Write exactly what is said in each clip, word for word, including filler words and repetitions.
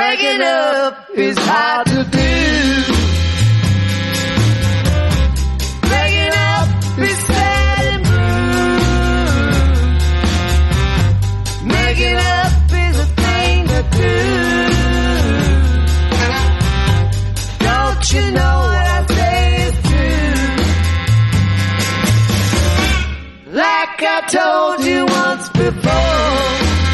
Breaking up is hard to do. Breaking up is sad and blue. Making up is a thing to do. Don't you know what I say is true? Like I told you once before.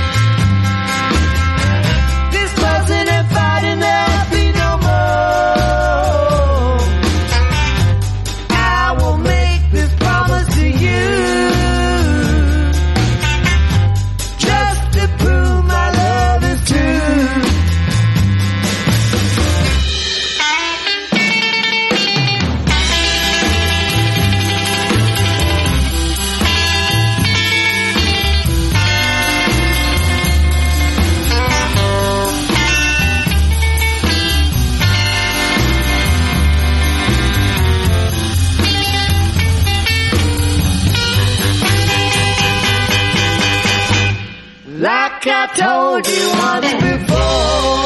Like I told you once before,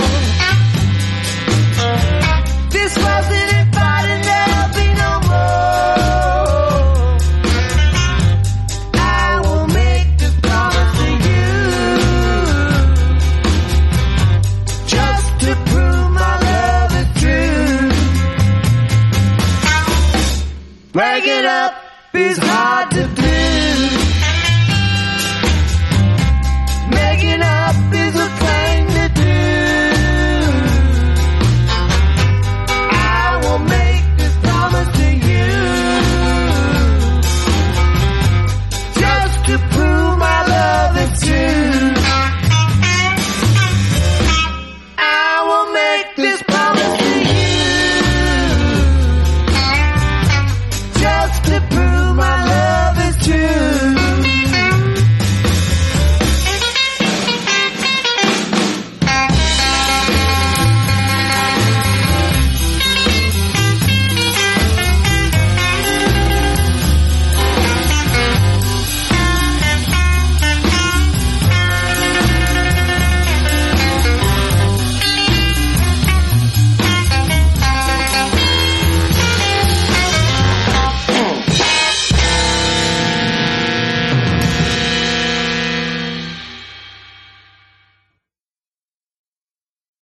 this wasn't a fight and there'll be no more. I will make this promise to you, just to prove my love is true. Break it up is hard to do.